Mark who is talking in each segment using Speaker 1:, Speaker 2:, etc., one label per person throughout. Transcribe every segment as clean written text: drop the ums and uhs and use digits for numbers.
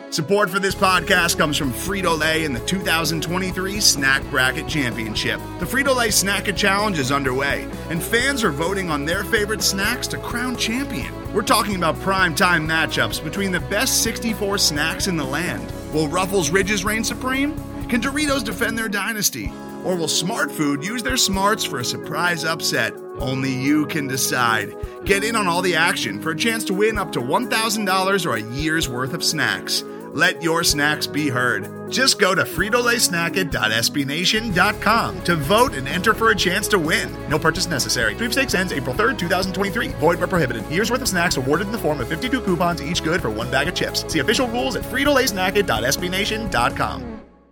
Speaker 1: Support for this podcast comes from Frito-Lay and the 2023 Snack Bracket Championship. The Frito-Lay Snack-It Challenge is underway, and fans are voting on their favorite snacks to crown champion. We're talking about prime-time matchups between the best 64 snacks in the land. Will Ruffles Ridges reign supreme? Can Doritos defend their dynasty? Or will Smart Food use their smarts for a surprise upset? Only you can decide. Get in on all the action for a chance to win up to $1,000 or a year's worth of snacks. Let your snacks be heard. Just go to fritolaysnacket.sbnation.com to vote and enter for a chance to win. No purchase necessary. Sweepstakes ends April 3rd, 2023. Void where prohibited. Year's worth of snacks awarded in the form of 52 coupons, each good for one bag of chips. See official rules at fritolaysnacket.sbnation.com.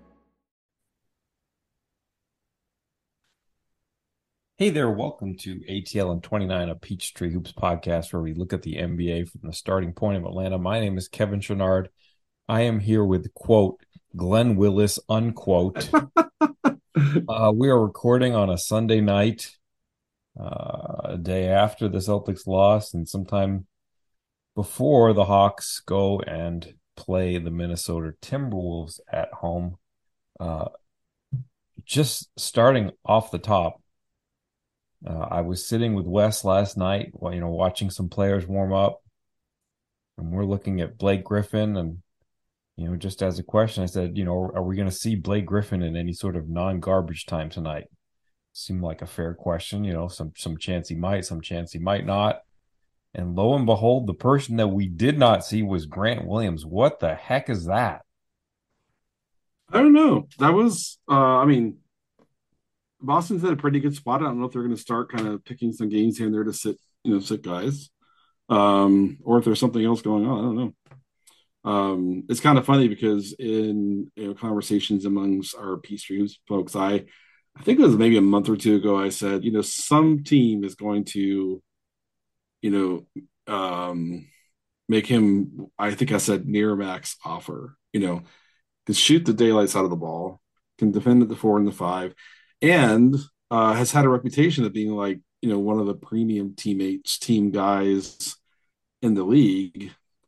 Speaker 2: Hey there, welcome to ATL and 29, a Peachtree Hoops podcast where we look at the NBA from the starting point of Atlanta. My name is Kevin Chouinard. I am here with, quote, Glenn Willis, unquote. We are recording on a Sunday night, a day after the Celtics lost and sometime before the Hawks go and play the Minnesota Timberwolves at home. Just starting off the top, I was sitting with Wes last night, watching some players warm up, and we're looking at Blake Griffin. And, just as a question, I said, are we going to see Blake Griffin in any sort of non-garbage time tonight? Seemed like a fair question, some chance he might, some chance he might not. And lo and behold, the person that we did not see was Grant Williams. What the heck is that?
Speaker 3: I don't know. That was, Boston's at a pretty good spot. I don't know if they're going to start kind of picking some games here and there to sit guys, or if there's something else going on. I don't know. It's kind of funny because in conversations amongst our Peachtree folks, I think it was maybe a month or two ago, I said, some team is going to, make him, I think I said near max offer, can shoot the daylights out of the ball, can defend at the 4 and the 5, and has had a reputation of being like, one of the premium team guys in the league.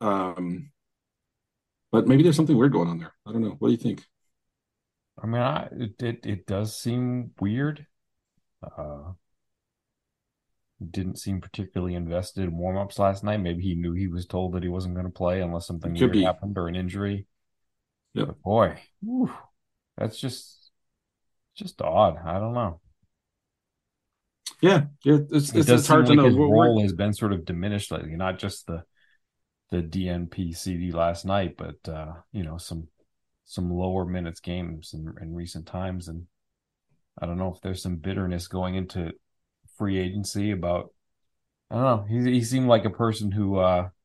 Speaker 3: But maybe there's something weird going on there. I don't know. What do you think?
Speaker 2: I mean, it does seem weird. Didn't seem particularly invested in warm-ups last night. Maybe he knew he was told that he wasn't going to play unless something weird happened or an injury.
Speaker 3: Yep.
Speaker 2: But boy, that's just odd. I don't know.
Speaker 3: Yeah. It's hard to know.
Speaker 2: His role has been sort of diminished lately, not just the DNP CD last night, but some lower minutes games in recent times. And I don't know if there's some bitterness going into free agency about, I don't know. He seemed like a person who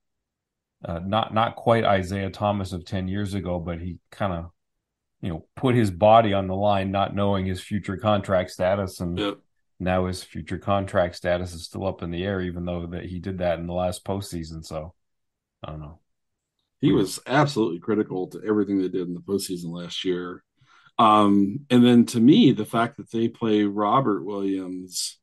Speaker 2: not quite Isaiah Thomas of 10 years ago, but he kind of put his body on the line, not knowing his future contract status. And now his future contract status is still up in the air, even though that he did that in the last postseason. So I don't know.
Speaker 3: He was absolutely critical to everything they did in the postseason last year. And then to me, the fact that they play Robert Williams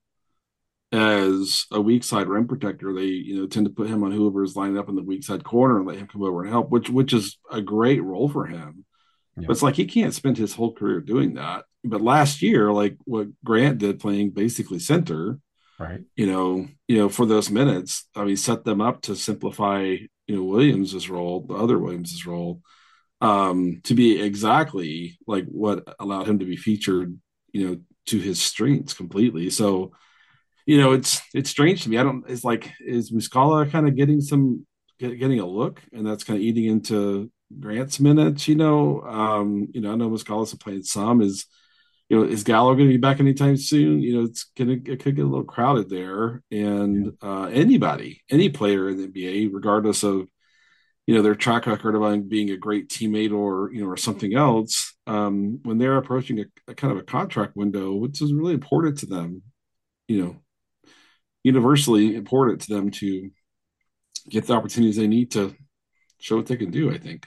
Speaker 3: as a weak side rim protector, they tend to put him on whoever's lining up in the weak side corner and let him come over and help, which is a great role for him. Yeah. But it's like he can't spend his whole career doing that. But last year, like what Grant did, playing basically center,
Speaker 2: right?
Speaker 3: For those minutes, set them up to simplify Williams's role, the other Williams's role, to be exactly like what allowed him to be featured, to his strengths completely. So, it's strange to me. It's like, is Muscala kind of getting a look, and that's kind of eating into Grant's minutes? I know Muscala's playing some. Is Gallo going to be back anytime soon? It could get a little crowded there, and any player in the NBA, regardless of their track record of being a great teammate or something else, when they're approaching a kind of a contract window, which is really important to them, universally important to them to get the opportunities they need to show what they can do, I think.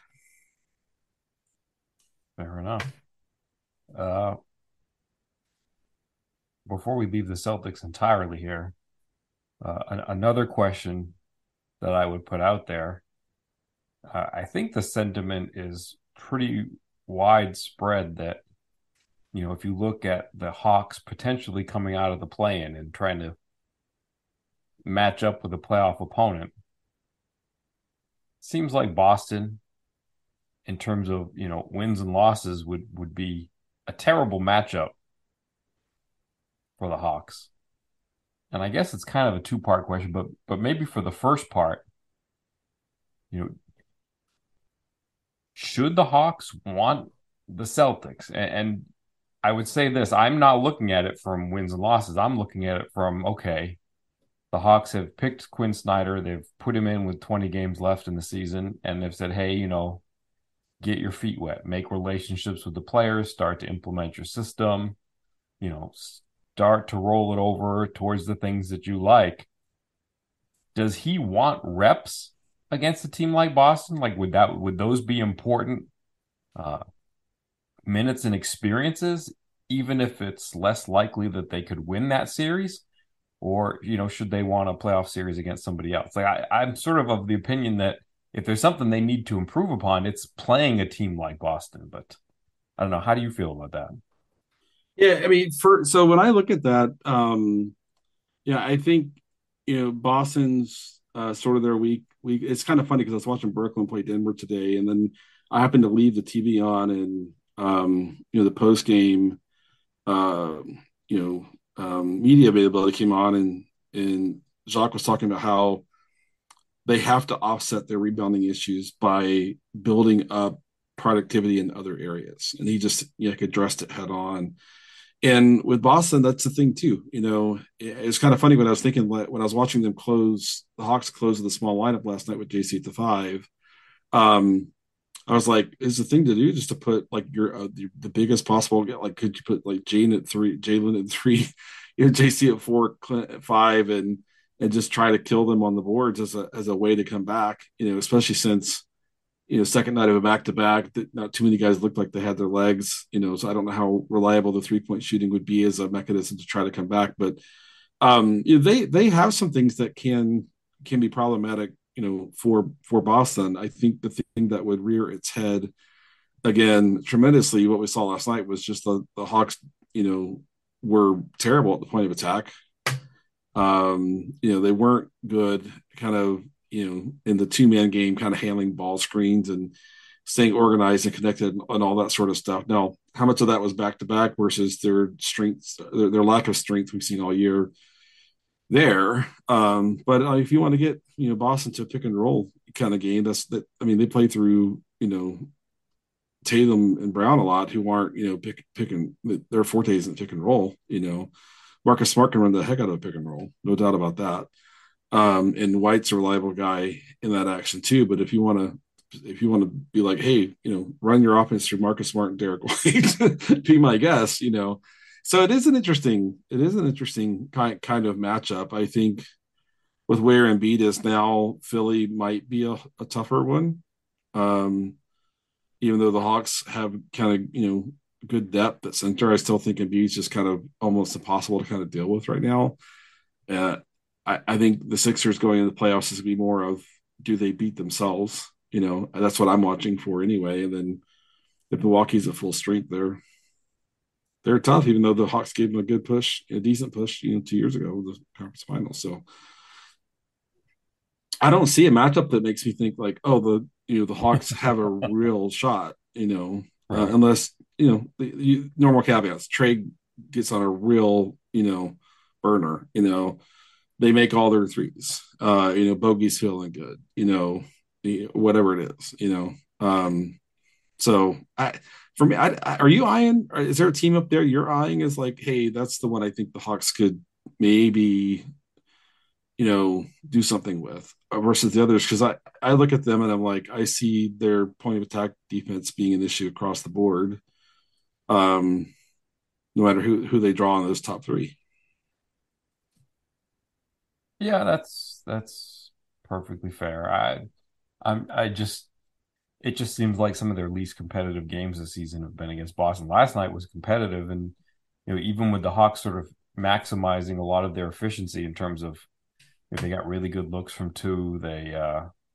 Speaker 2: Fair enough. Before we leave the Celtics entirely here, another question that I would put out there I think the sentiment is pretty widespread that, if you look at the Hawks potentially coming out of the play-in and trying to match up with a playoff opponent, seems like Boston, in terms of, wins and losses, would be a terrible matchup for the Hawks. And I guess it's kind of a two-part question, but maybe for the first part, should the Hawks want the Celtics? And I would say this, I'm not looking at it from wins and losses. I'm looking at it from, okay, the Hawks have picked Quinn Snyder. They've put him in with 20 games left in the season, and they've said, hey, get your feet wet, make relationships with the players, start to implement your system, start to roll it over towards the things that you like. Does he want reps against a team like Boston? Like, would those be important minutes and experiences, even if it's less likely that they could win that series? Or, should they want a playoff series against somebody else? Like, I'm sort of the opinion that if there's something they need to improve upon, it's playing a team like Boston. But I don't know. How do you feel about that?
Speaker 3: Yeah, I mean, so when I look at that, yeah, I think Boston's sort of their week. It's kind of funny because I was watching Brooklyn play Denver today, and then I happened to leave the TV on, and the post game, media availability came on, and Jacques was talking about how they have to offset their rebounding issues by building up productivity in other areas, and he just addressed it head on. And with Boston, that's the thing too. It's kind of funny when I was thinking when I was watching them the Hawks close with a small lineup last night with JC at the 5. I was like, is the thing to do just to put like the biggest possible, like, could you put like Jalen at 3, JC at 4, Clint at 5, and just try to kill them on the boards as a way to come back, especially since, second night of a back-to-back, not too many guys looked like they had their legs, so I don't know how reliable the 3-point shooting would be as a mechanism to try to come back. But they have some things that can be problematic, for Boston. I think the thing that would rear its head again tremendously, what we saw last night, was just the Hawks, were terrible at the point of attack. They weren't good kind of, in the 2-man game, kind of handling ball screens and staying organized and connected and all that sort of stuff. Now, how much of that was back to back versus their strengths, their lack of strength we've seen all year there. But if you want to get, Boston to a pick and roll kind of game, they play through, Tatum and Brown a lot, who aren't, picking their forte isn't pick and roll. Marcus Smart can run the heck out of a pick and roll, no doubt about that. And White's a reliable guy in that action too. But if you want to be like, hey, run your offense through Marcus Smart and Derek White, be my guest, So it is an interesting kind of matchup. I think with where Embiid is now, Philly might be a tougher one. Even though the Hawks have kind of, good depth at center, I still think Embiid's just kind of almost impossible to kind of deal with right now. I think the Sixers going into the playoffs is going to be more of, do they beat themselves? That's what I'm watching for anyway. And then if Milwaukee's at full strength, they're tough, even though the Hawks gave them a good push, a decent push, 2 years ago with the conference finals. So I don't see a matchup that makes me think like, oh, the Hawks have a real shot,
Speaker 2: Right.
Speaker 3: Unless, the normal caveats. Trey gets on a real, burner, they make all their threes, Bogey's feeling good, whatever it is, so for me, are you eyeing, or is there a team up there you're eyeing as like, hey, that's the one I think the Hawks could maybe, do something with versus the others? Because I look at them and I'm like, I see their point of attack defense being an issue across the board, no matter who they draw on those top 3.
Speaker 2: Yeah, that's perfectly fair. It just seems like some of their least competitive games this season have been against Boston. Last night was competitive, and even with the Hawks sort of maximizing a lot of their efficiency in terms of, they got really good looks from 2. They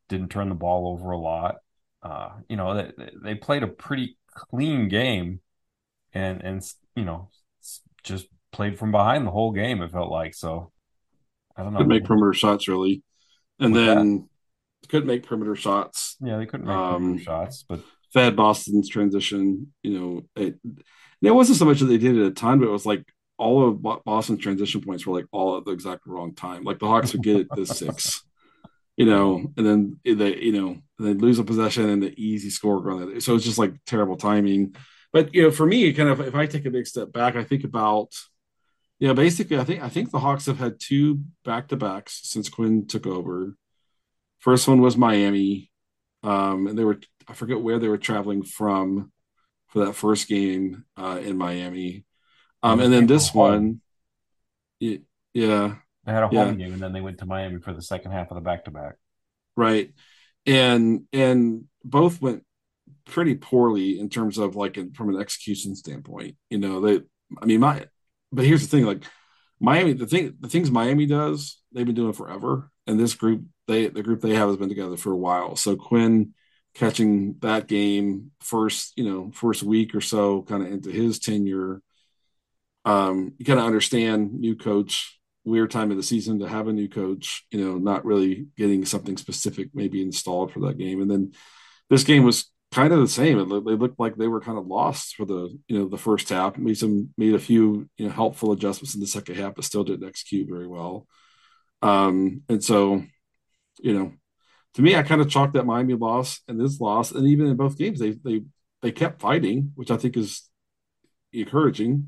Speaker 2: didn't turn the ball over a lot. They played a pretty clean game, and just played from behind the whole game. It felt like so. I don't
Speaker 3: Couldn't
Speaker 2: know.
Speaker 3: make perimeter shots really, and
Speaker 2: What's that?
Speaker 3: then couldn't make perimeter shots.
Speaker 2: Yeah, they couldn't make perimeter shots, but
Speaker 3: Fed Boston's transition. It wasn't so much that they did it a ton, but it was like all of Boston's transition points were like all at the exact wrong time. Like the Hawks would get it the 6,
Speaker 2: yeah,
Speaker 3: and then they lose a possession and the easy score on it. So it's just like terrible timing. But for me, kind of if I take a big step back, I think about basically I think the Hawks have had 2 back-to-backs since Quinn took over. First one was Miami, and I forget where they were traveling from for that first game in Miami.
Speaker 2: yeah. They
Speaker 3: And then
Speaker 2: came from
Speaker 3: this
Speaker 2: home.
Speaker 3: one, yeah, yeah,
Speaker 2: They had a
Speaker 3: yeah,
Speaker 2: home game, and then they went to Miami for the second half of the back to back.
Speaker 3: right. And both went pretty poorly in terms of like from an execution standpoint. I mean, but here's the thing, like Miami, the things Miami does, they've been doing forever. And this group, the group they have has been together for a while. So Quinn catching that game first week or so, kind of into his tenure, you kind of understand new coach, weird time of the season to have a new coach, not really getting something specific maybe installed for that game. And then this game was kind of the same. They looked like they were kind of lost for the first half. Made a few helpful adjustments in the second half, but still didn't execute very well. And so to me, I kind of chalked that Miami loss and this loss, and even in both games, they kept fighting, which I think is encouraging.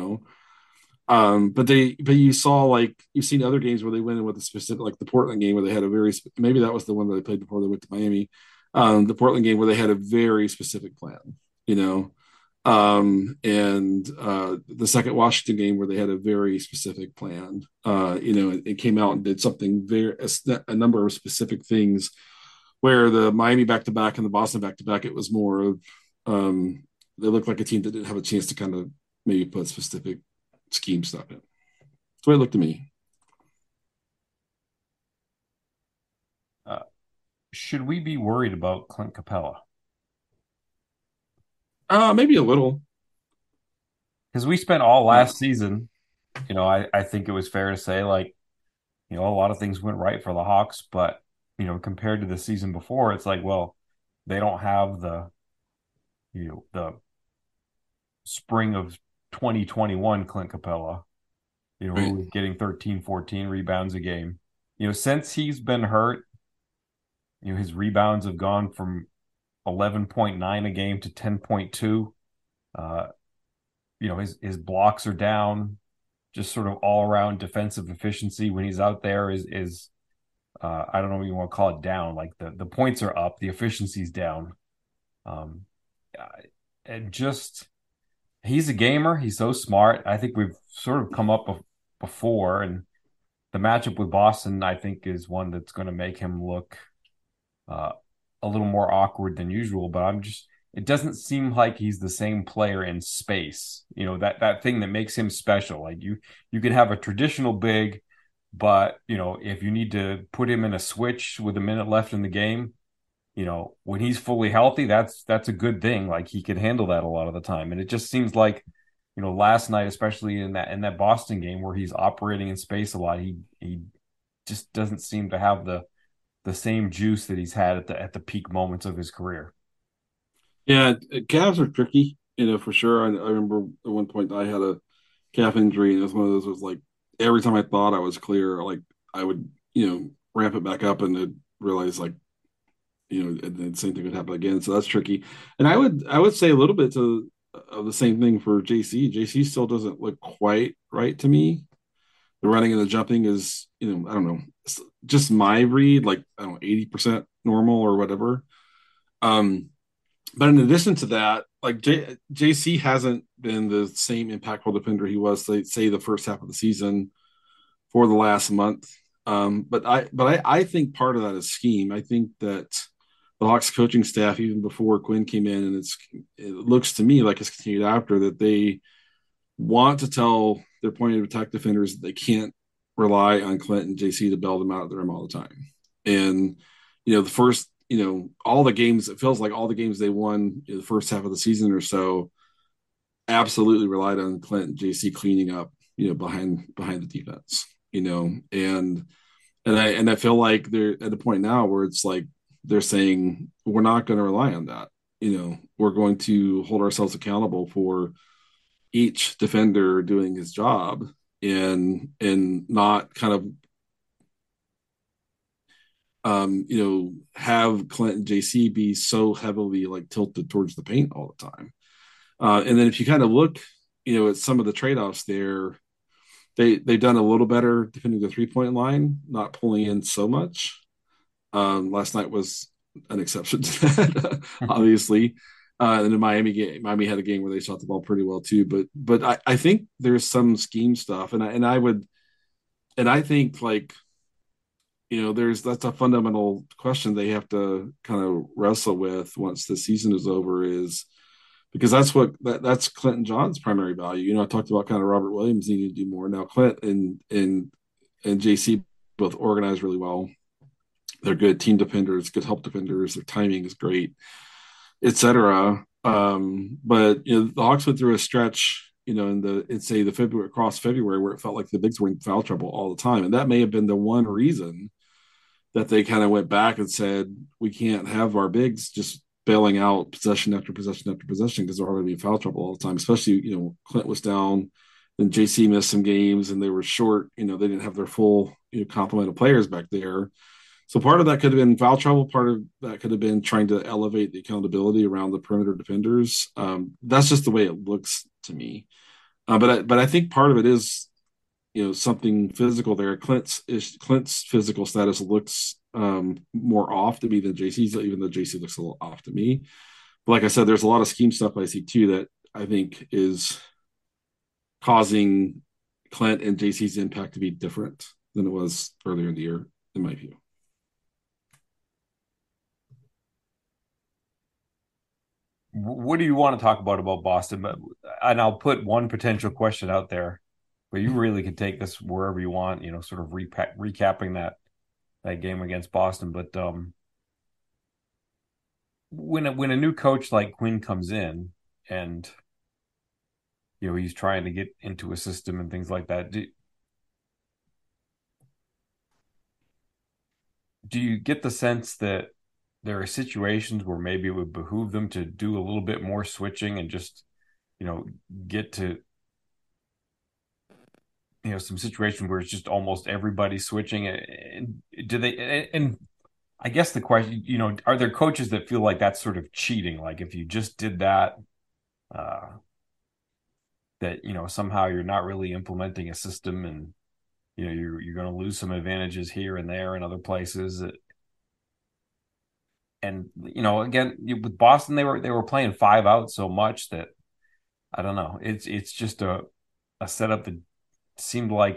Speaker 3: But you saw, like, you've seen other games where they went in with a specific, like the Portland game where they had a maybe that was the one that they played before they went to Miami. The Portland game where they had a very specific plan, you know, and the second Washington game where they had a very specific plan. It came out and did something a number of specific things. Where the Miami back to back and the Boston back to back, it was more of they looked like a team that didn't have a chance to kind of maybe put specific scheme stuff in. That's the way it looked to me.
Speaker 2: Uh, should we be worried about Clint Capella?
Speaker 3: Maybe a little.
Speaker 2: Because we spent all
Speaker 3: Uh,
Speaker 2: last season, I think it was fair to say, like, a lot of things went right for the Hawks, but, compared to the season before, it's like, well, they don't have the spring of 2021 Clint Capella, who
Speaker 3: right.
Speaker 2: was getting 13, 14 rebounds a game. Since he's been hurt, his rebounds have gone from 11.9 a game to 10.2. His blocks are down, just sort of all around defensive efficiency when he's out there is I don't know what you want to call it, down. Like the points are up, the efficiency's down. Um, and just he's a gamer. He's so smart. I think we've sort of come up before, and the matchup with Boston, I think, is one that's going to make him look uh, a little more awkward than usual. But it doesn't seem like he's the same player in space. That thing that makes him special. Like you can have a traditional big, but if you need to put him in a switch with a minute left in the game, when he's fully healthy, that's a good thing. Like he can handle that a lot of the time. And it just seems like, last night, especially in that Boston game where he's operating in space a lot, he just doesn't seem to have the same juice that he's had at the peak moments of his career.
Speaker 3: Yeah, calves are tricky, for sure. I remember at one point I had a calf injury, and it was one of those was like every time I thought I was clear, like I would, ramp it back up and then realize like, and then the same thing would happen again. So that's tricky. And I would say a little bit of the same thing for JC. JC still doesn't look quite right to me. The running and the jumping is, I don't know, it's just my read, like I don't know, 80% normal or whatever. Um, but in addition to that, like JC hasn't been the same impactful defender he was, say the first half of the season for the last month. But I think part of that is scheme. I think that the Hawks coaching staff, even before Quinn came in, and it looks to me like it's continued after that, they want to tell their point of attack defenders that they can't rely on Clint and JC to bail them out of the rim all the time. And the first, all the games, it feels like all the games they won in the first half of the season or so absolutely relied on Clint and JC cleaning up, behind the defense, and I feel like they're at a point now where it's like they're saying we're not going to rely on that. We're going to hold ourselves accountable for each defender doing his job and not kind of have Clint and JC be so heavily like tilted towards the paint all the time. And then if you kind of look, at some of the trade-offs there, they've done a little better defending the 3-point line, not pulling in so much. Last night was an exception to that, obviously. And the Miami had a game where they shot the ball pretty well too. But I think there's some scheme stuff, and I think like that's a fundamental question they have to kind of wrestle with once the season is over, is because that's Clinton John's primary value. I talked about kind of Robert Williams needing to do more. Now Clint and JC both organize really well. They're good team defenders, good help defenders. Their timing is great, etc. But the Hawks went through a stretch, in the February across February where it felt like the bigs were in foul trouble all the time, and that may have been the one reason that they kind of went back and said we can't have our bigs just bailing out possession after possession after possession because they're already in foul trouble all the time. Especially Clint was down, then JC missed some games, and they were short. They didn't have their full complement of players back there. So part of that could have been foul trouble. Part of that could have been trying to elevate the accountability around the perimeter defenders. That's just the way it looks to me. But I think part of it is, something physical there. Clint's physical status looks more off to me than JC's, even though JC looks a little off to me. But like I said, there's a lot of scheme stuff I see too that I think is causing Clint and JC's impact to be different than it was earlier in the year, in my view.
Speaker 2: What do you want to talk about Boston? And I'll put one potential question out there, but you really can take this wherever you want. Sort of recapping that game against Boston. But when a new coach like Quinn comes in, and he's trying to get into a system and things like that, do you get the sense that there are situations where maybe it would behoove them to do a little bit more switching and just, get to, some situation where it's just almost everybody switching? And do they, and I guess the question, are there coaches that feel like that's sort of cheating? Like if you just did that, that, somehow you're not really implementing a system, and, you're going to lose some advantages here and there in other places. And again, with Boston, they were playing 5 out so much that I don't know. It's just a setup that seemed like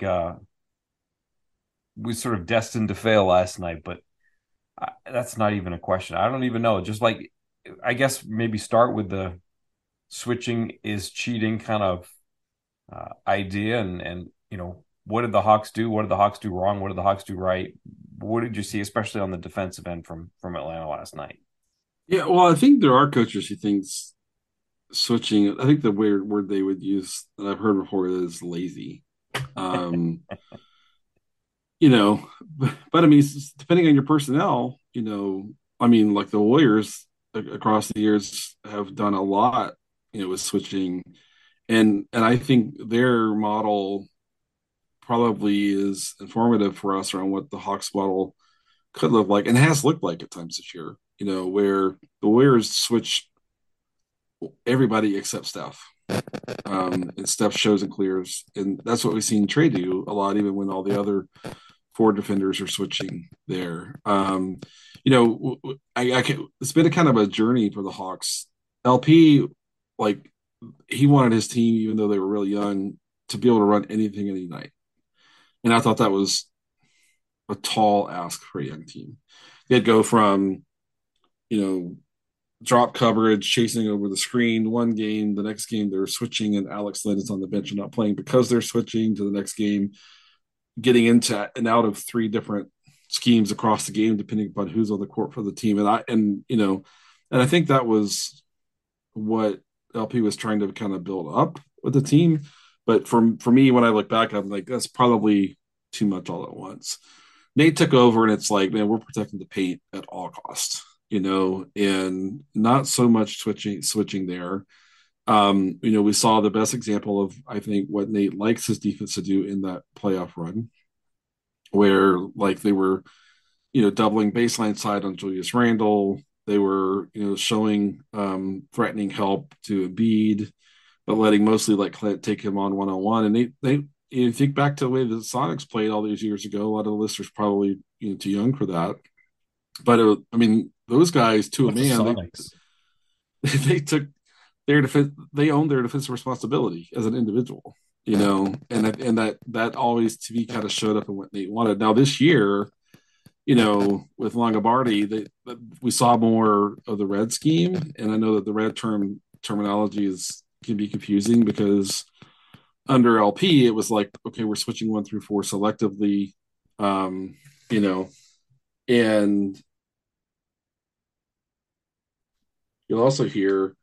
Speaker 2: was sort of destined to fail last night. But that's not even a question. I don't even know. Just like, I guess maybe start with the switching is cheating kind of idea, and what did the Hawks do? What did the Hawks do wrong? What did the Hawks do right? What did you see, especially on the defensive end from Atlanta last night?
Speaker 3: Yeah, well, I think there are coaches who thinks switching. I think the weird word they would use that I've heard before is lazy. But I mean, depending on your personnel, I mean, like the Warriors across the years have done a lot, with switching, and I think their model probably is informative for us around what the Hawks model could look like and has looked like at times this year, where the Warriors switch everybody except Steph. And Steph shows and clears. And that's what we've seen Trey do a lot, even when all the other 4 defenders are switching there. It's been a kind of a journey for the Hawks. LP, like, he wanted his team, even though they were really young, to be able to run anything any night. And I thought that was a tall ask for a young team. They'd go from, drop coverage, chasing over the screen one game, the next game they're switching and Alex Len is on the bench and not playing because they're switching, to the next game, getting into and out of 3 different schemes across the game depending upon who's on the court for the team. And I think that was what LP was trying to kind of build up with the team. But for me, when I look back, I'm like, that's probably too much all at once. Nate took over, and it's like, man, we're protecting the paint at all costs, and not so much switching there. We saw the best example of, I think, what Nate likes his defense to do in that playoff run, where like they were, doubling baseline side on Julius Randle. They were, showing threatening help to Embiid, but letting mostly like Clint take him on one-on-one. And they you think back to the way the Sonics played all these years ago. A lot of the listeners probably too young for that, but those guys to a man, they took their defense. They owned their defensive responsibility as an individual, and that always to me kind of showed up in what Nate wanted. Now this year, with Longobardi, we saw more of the red scheme, and I know that the red terminology can be confusing because under LP it was like, okay, we're switching 1 through 4 selectively, and you'll also hear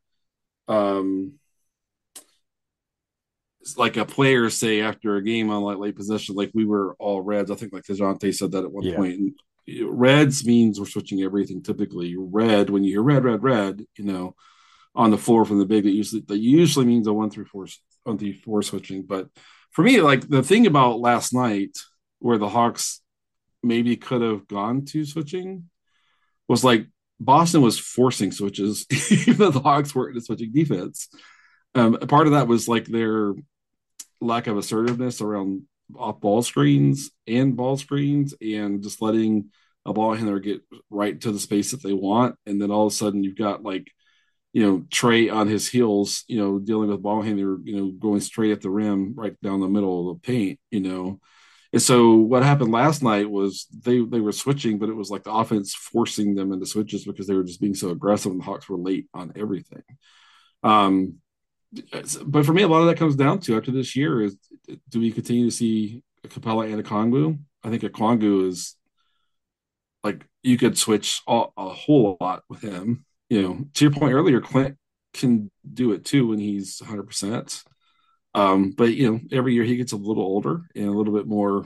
Speaker 3: it's like a player say after a game on like late possession, like we were all reds. I think like DeJounte said that at one point. And reds means we're switching everything. Typically, red, when you hear red, on the floor from the big, that usually means a 1 through 4 switching. But for me, like the thing about last night where the Hawks maybe could have gone to switching was like Boston was forcing switches, even though the Hawks weren't in a switching defense. Part of that was like their lack of assertiveness around off ball screens and ball screens, and just letting a ball handler get right to the space that they want. And then all of a sudden you've got like, Trae on his heels, dealing with ball handler, going straight at the rim, right down the middle of the paint, And so what happened last night was they were switching, but it was like the offense forcing them into switches because they were just being so aggressive, and the Hawks were late on everything. But for me, a lot of that comes down to after this year is, do we continue to see Capella and Okongwu? I think Okongwu is like, you could switch a whole lot with him. To your point earlier, Clint can do it too when he's 100%. But every year he gets a little older and a little bit more,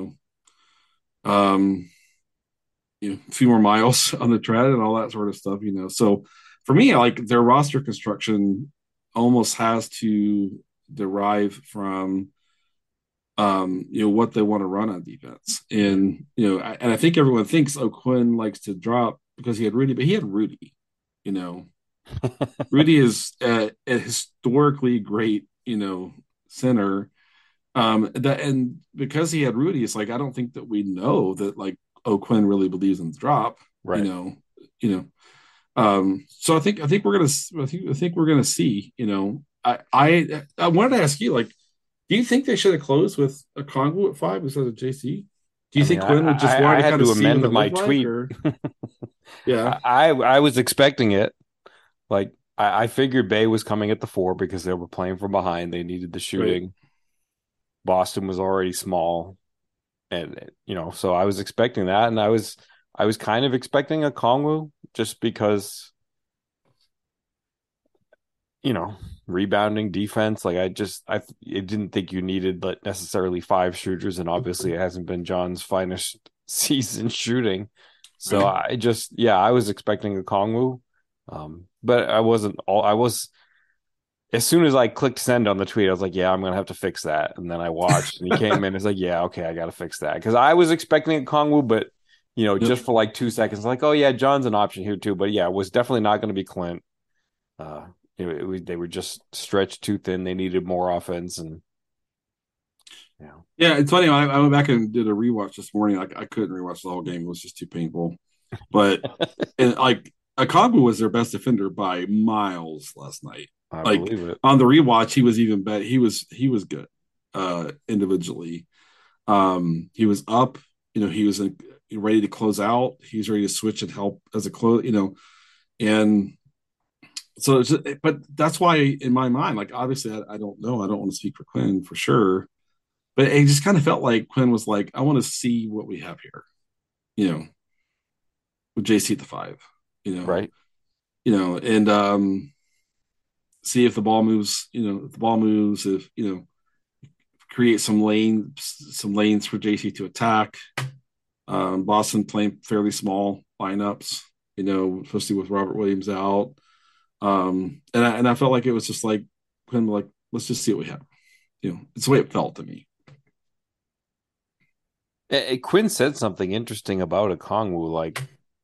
Speaker 3: a few more miles on the tread and all that sort of stuff. So for me, like their roster construction almost has to derive from, what they want to run on defense. And and I think everyone thinks, oh, Quinn likes to drop because he had Rudy, but he had Rudy. Rudy is a historically great, center. And because he had Rudy, it's like, I don't think that we know that like, oh, Quinn really believes in the drop,
Speaker 2: right?
Speaker 3: So I think we're gonna see. I wanted to ask you, like, do you think they should have closed with a Okongwu at 5 instead of JC? Do you think Quinn would just want to kind of amend
Speaker 2: my tweet?
Speaker 3: Yeah,
Speaker 2: I was expecting it. Like I figured Bay was coming at the 4 because they were playing from behind. They needed the shooting. Right. Boston was already small, and so I was expecting that, and I was kind of expecting a Okongwu just because, rebounding defense. Like I didn't think you needed like necessarily 5 shooters, and obviously it hasn't been John's finest season shooting. So right. I was expecting a Okongwu. But I was, as soon as I clicked send on the tweet, I was like, yeah, I'm going to have to fix that. And then I watched and he came in. It's like, yeah, okay, I got to fix that. Cause I was expecting a Okongwu, but just for like 2 seconds, like, oh yeah, John's an option here too. But yeah, it was definitely not going to be Clint. They were just stretched too thin. They needed more offense. And
Speaker 3: yeah, it's funny. I went back and did a rewatch this morning. I couldn't rewatch the whole game. It was just too painful. But and like, Okongwu was their best defender by miles last night.
Speaker 2: I believe it.
Speaker 3: On the rewatch, he was even better. He was good individually. He was up. He was ready to close out. He was ready to switch and help as a close. And so, but that's why in my mind, like obviously, I don't know. I don't want to speak for Quinn for sure, but it just kind of felt like Quinn was like, I want to see what we have here. you know, with JC at the 5,
Speaker 2: Right.
Speaker 3: and see if the ball moves, if the ball moves, if, create some lanes for JC to attack. Boston playing fairly small lineups, especially with Robert Williams out. And I felt like it was just like, kind of like, let's just see what we have. It's the way it felt to me.
Speaker 2: Quinn said something interesting about Okongwu. Like,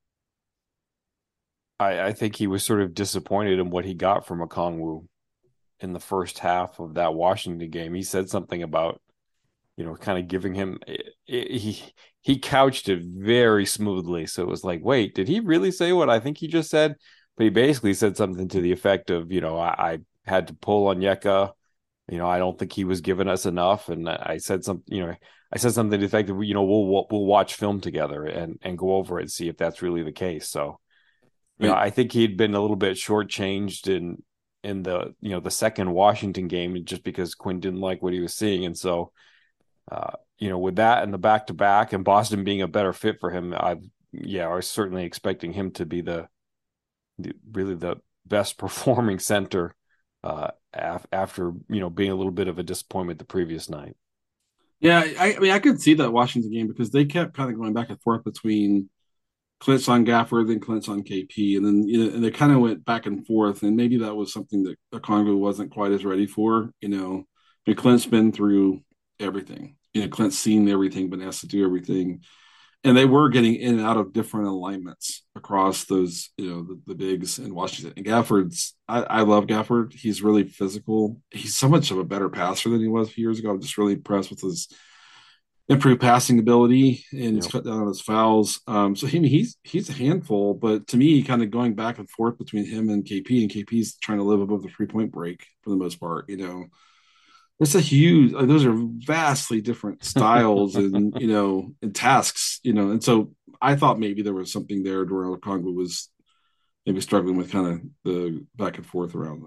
Speaker 2: I think he was sort of disappointed in what he got from Okongwu in the first half of that Washington game. He said something about, kind of giving him he couched it very smoothly. So it was like, wait, did he really say what I think he just said? But he basically said something to the effect of, I had to pull on Yeka. I don't think he was giving us enough. And I said something, I said something to the effect of, we'll watch film together and go over it and see if that's really the case. So, I think he'd been a little bit shortchanged in the, the second Washington game just because Quinn didn't like what he was seeing. And so, with that and the back-to-back and Boston being a better fit for him, I was certainly expecting him to be really the best performing center after, being a little bit of a disappointment the previous night.
Speaker 3: Yeah, I mean, I could see that Washington game because they kept kind of going back and forth between Clintz on Gafford, then Clintz on KP, and then and they kind of went back and forth, and maybe that was something that Okongwu wasn't quite as ready for. But Clint's been through everything. Clint's seen everything, been asked to do everything, and they were getting in and out of different alignments across those, the bigs in Washington. And Gafford's, I love Gafford. He's really physical. He's so much of a better passer than he was a few years ago. I'm just really impressed with his improved passing ability, and he's cut down on his fouls. So he's a handful, but to me, kind of going back and forth between him and KP's trying to live above the 3-point break for the most part. It's a huge. Those are vastly different styles and and tasks. And so I thought maybe there was something there where Okongwu was maybe struggling with kind of the back and forth around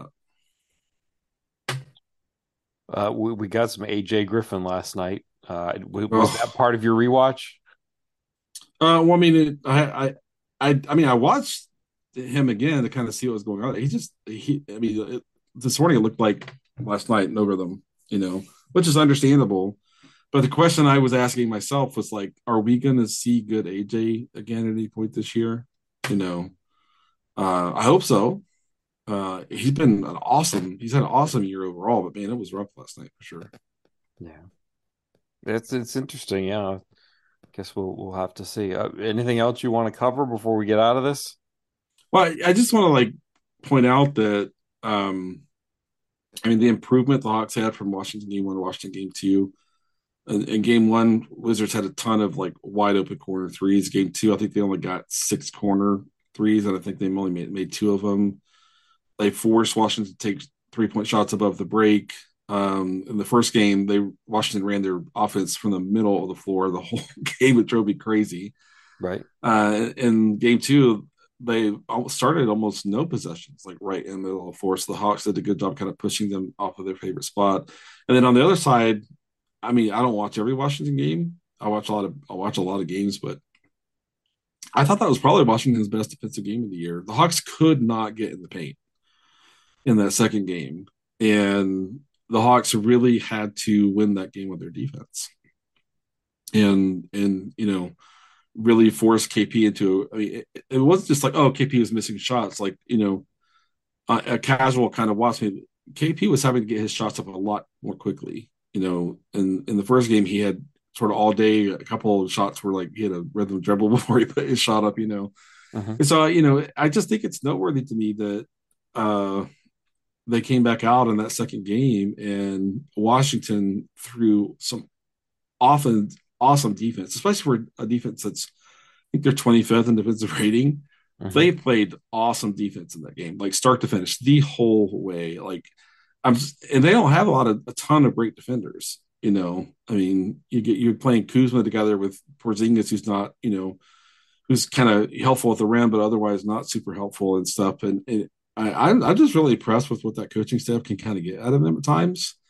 Speaker 2: that. We got some AJ Griffin last night. Was that part of your rewatch?
Speaker 3: Well, I mean, I mean, I watched him again to kind of see what was going on. This morning it looked like last night over them, which is understandable. But the question I was asking myself was like, are we going to see good AJ again at any point this year? I hope so. He's had an awesome year overall, but man, it was rough last night for sure.
Speaker 2: Yeah. It's interesting. Yeah. I guess we'll have to see. Anything else you want to cover before we get out of this?
Speaker 3: Well, I just want to point out that, the improvement the Hawks had from Washington game 1 to Washington game 2. In game 1, Wizards had a ton of wide open corner threes. Game 2, I think they only got 6 corner threes, and I think they only made 2 of them. They forced Washington to take 3-point shots above the break. In the first game, Washington ran their offense from the middle of the floor the whole game. It drove me crazy.
Speaker 2: Right.
Speaker 3: In game 2, they started almost no possessions, right in the middle of the floor. So the Hawks did a good job kind of pushing them off of their favorite spot. And then on the other side, I don't watch every Washington game. I watch a lot of games, but I thought that was probably Washington's best defensive game of the year. The Hawks could not get in the paint in that second game, and the Hawks really had to win that game with their defense, and really force KP into. It wasn't just KP was missing shots. A casual kind of watch me. KP was having to get his shots up a lot more quickly. In the first game, he had sort of all day a couple of shots where he had a rhythm dribble before he put his shot up. And so I just think it's noteworthy to me that they came back out in that second game, and Washington threw some often awesome defense, especially for a defense that's, I think they're 25th in defensive rating. They played awesome defense in that game, start to finish the whole way. And they don't have a ton of great defenders. You're playing Kuzma together with Porzingis, who's not, who's kind of helpful at the rim, but otherwise not super helpful and stuff. And I'm just really impressed with what that coaching staff can kind of get out of them at times.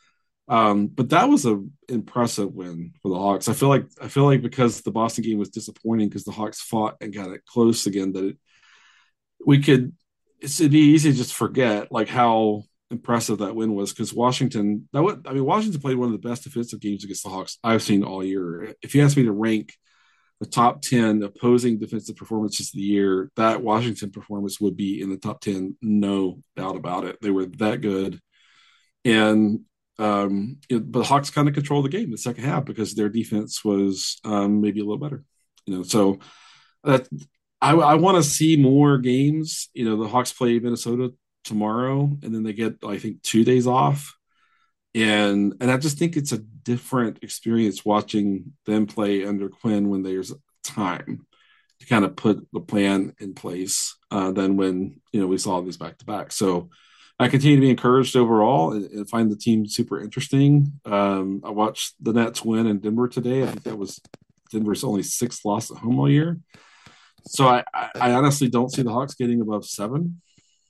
Speaker 3: But that was a impressive win for the Hawks. I feel like because the Boston game was disappointing because the Hawks fought and got it close again, that it'd be easy to just forget like how impressive that win was because Washington played one of the best defensive games against the Hawks I've seen all year. If you ask me to rank the top 10 opposing defensive performances of the year, that Washington performance would be in the top 10, no doubt about it. They were that good. And but the Hawks kind of controlled the game in the second half because their defense was maybe a little better. So that I want to see more games. The Hawks play Minnesota tomorrow, and then they get, I think, 2 days off. And I just think it's a different experience watching them play under Quinn when there's time to kind of put the plan in place than when we saw these back to back. So I continue to be encouraged overall and find the team super interesting. I watched the Nets win in Denver today. I think that was Denver's only 6th loss at home all year. So I honestly don't see the Hawks getting above 7.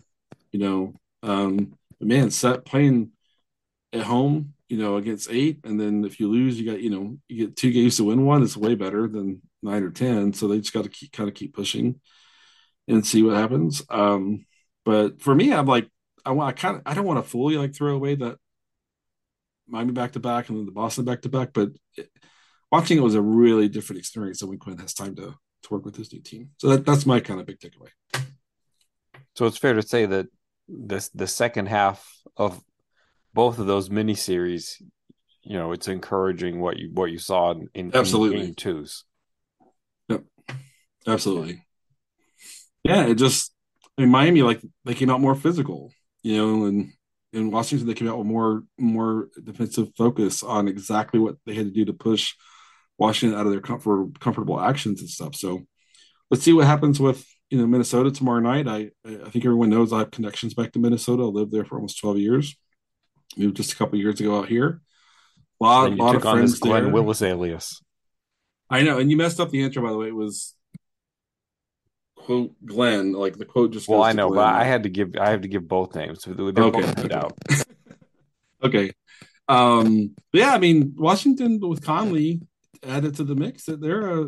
Speaker 3: Playing at home, against 8, and then if you lose, you get 2 games to win one. It's way better than 9 or 10. So they just got to keep pushing and see what happens. But for me, I'm like, I don't want to fully like throw away that Miami back to back and then the Boston back to back, but watching it was a really different experience than when Quinn has time to work with his new team. So that's my kind of big takeaway.
Speaker 2: So it's fair to say that the second half of both of those miniseries, it's encouraging what you saw in
Speaker 3: Absolutely.
Speaker 2: game twos.
Speaker 3: Yep, absolutely. Yeah, Miami, like, they came out more physical, and in Washington they came out with more defensive focus on exactly what they had to do to push Washington out of their comfortable actions and stuff. So let's see what happens with Minnesota tomorrow night. I think everyone knows I have connections back to Minnesota. I lived there for almost 12 years. Moved just a couple of years ago out here. A lot of friends there.
Speaker 2: Glenn Willis alias.
Speaker 3: I know, and you messed up the intro, by the way. It was quote Glenn, like the quote just.
Speaker 2: Well, I know, but I have to give both names. They're both put out.
Speaker 3: Okay. Yeah, Washington with Conley added to the mix. They're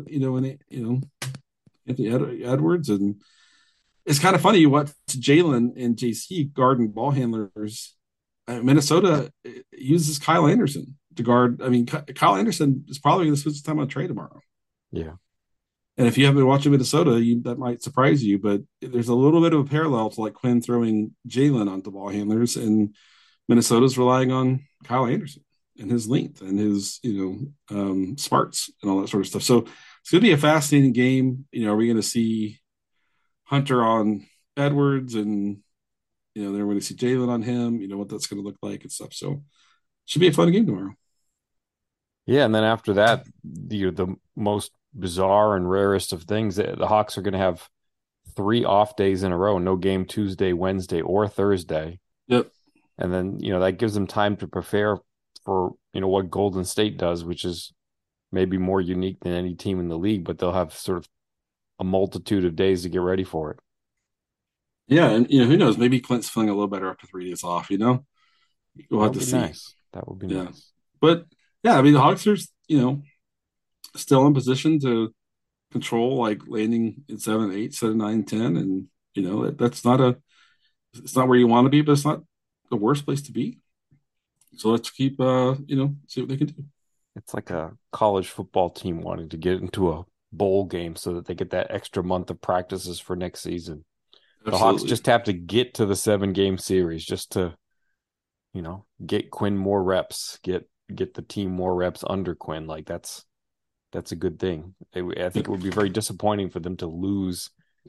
Speaker 3: Anthony Edwards, and it's kind of funny. You watch Jalen and JC guarding ball handlers. Minnesota uses Kyle Anderson to guard. Kyle Anderson is probably going to switch time on trade tomorrow.
Speaker 2: Yeah.
Speaker 3: And if you haven't been watching Minnesota, that might surprise you, but there's a little bit of a parallel to like Quinn throwing Jalen onto ball handlers, and Minnesota's relying on Kyle Anderson and his length and his, smarts and all that sort of stuff. So it's going to be a fascinating game. Are we going to see Hunter on Edwards and, they're going to see Jalen on him, what that's going to look like and stuff. So it should be a fun game tomorrow.
Speaker 2: Yeah. And then after that, the most bizarre and rarest of things, the Hawks are going to have 3 off days in a row. No game Tuesday, Wednesday, or Thursday.
Speaker 3: Yep.
Speaker 2: And then, that gives them time to prepare for, what Golden State does, which is maybe more unique than any team in the league, but they'll have sort of a multitude of days to get ready for it.
Speaker 3: Yeah, and who knows? Maybe Clint's feeling a little better after 3 days off. We'll have to see.
Speaker 2: Nice. That would be nice.
Speaker 3: But yeah, the Hawks are still in position to control like landing in 7, 8, 7, 9, 10, and that's not it's not where you want to be, but it's not the worst place to be. So let's keep see what they can do.
Speaker 2: It's like a college football team wanting to get into a bowl game so that they get that extra month of practices for next season. Absolutely. The Hawks just have to get to the 7-game series just to, get Quinn more reps, get the team more reps under Quinn. Like that's a good thing. I think it would be very disappointing for them to lose,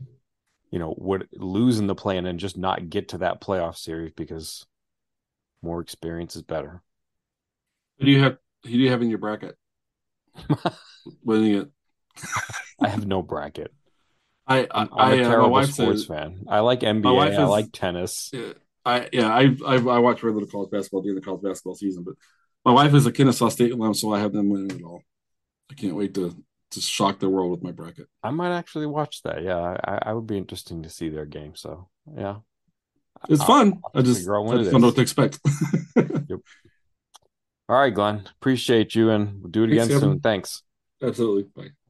Speaker 2: lose in the plan and just not get to that playoff series because more experience is better.
Speaker 3: Who do you have in your bracket? Winning it.
Speaker 2: I have no bracket.
Speaker 3: I'm
Speaker 2: a terrible sports fan. I like NBA. I like tennis.
Speaker 3: I watch very little college basketball during the college basketball season, but my wife is a Kennesaw State alum, so I have them winning it all. I can't wait to shock the world with my bracket.
Speaker 2: I might actually watch that. Yeah, I would be interesting to see their game. So yeah,
Speaker 3: it's fun. I just don't know what to expect.
Speaker 2: Yep. All right, Glenn. Appreciate you, and we'll do it
Speaker 3: Thanks,
Speaker 2: again soon.
Speaker 3: Kevin.
Speaker 2: Thanks.
Speaker 3: Absolutely. Bye.